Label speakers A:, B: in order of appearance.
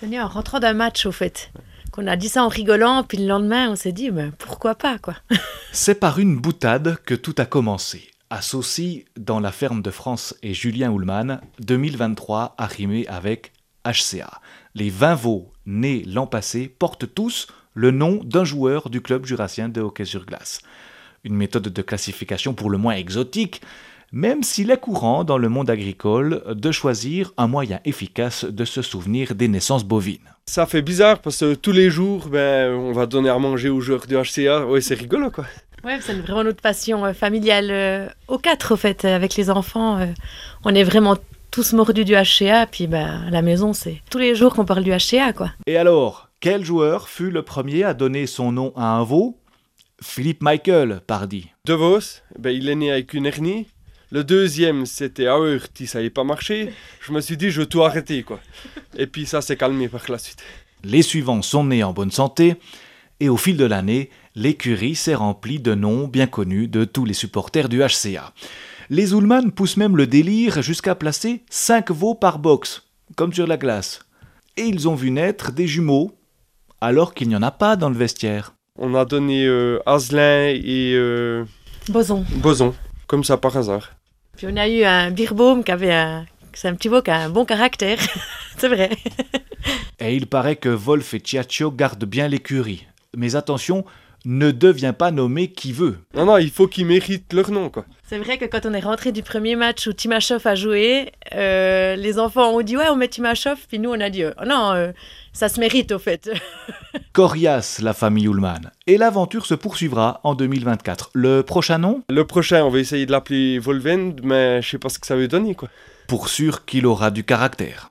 A: C'est né en rentrant d'un match, au fait. Qu'on a dit ça en rigolant, puis le lendemain, on s'est dit, pourquoi pas, quoi.
B: C'est par une boutade que tout a commencé. À Saucy, dans la ferme de France et Julien Houlman, 2023 a rimé avec HCA. Les 20 veaux nés l'an passé portent tous le nom d'un joueur du club jurassien de hockey sur glace. Une méthode de classification pour le moins exotique, même s'il est courant dans le monde agricole de choisir un moyen efficace de se souvenir des naissances bovines.
C: Ça fait bizarre parce que tous les jours, on va donner à manger aux joueurs du HCA. Ouais, c'est rigolo, quoi.
A: Ouais, c'est vraiment notre passion familiale aux 4, au fait, avec les enfants. On est vraiment tous mordus du HCA, puis à la maison, c'est tous les jours qu'on parle du HCA, quoi.
B: Et alors, quel joueur fut le premier à donner son nom à un veau ? Philippe Michael, pardi.
C: De Vos, il est né avec une hernie. Le deuxième, c'était Aourti, ça n'avait pas marché. Je me suis dit, je vais tout arrêter, quoi. Et puis ça s'est calmé par la suite.
B: Les suivants sont nés en bonne santé, et au fil de l'année, l'écurie s'est remplie de noms bien connus de tous les supporters du HCA. Les Houlman poussent même le délire jusqu'à placer 5 veaux par box, comme sur la glace. Et ils ont vu naître des jumeaux, alors qu'il n'y en a pas dans le vestiaire.
C: On a donné Aslin et
A: Boson,
C: comme ça par hasard.
A: Puis on a eu un Birbaum c'est un petit veau qui a un bon caractère, c'est vrai.
B: Et il paraît que Wolf et Ciaccio gardent bien l'écurie. Mais attention, ne devient pas nommer qui veut.
C: Non, il faut qu'ils méritent leur nom, quoi.
A: C'est vrai que quand on est rentré du premier match où Timashov a joué, les enfants ont dit « Ouais, on met Timashov », puis nous on a dit « Non, ça se mérite au fait ».
B: Coriace, la famille Houlman. Et l'aventure se poursuivra en 2024. Le prochain nom ?
C: Le prochain, on va essayer de l'appeler Volvend, mais je sais pas ce que ça veut donner, quoi.
B: Pour sûr qu'il aura du caractère.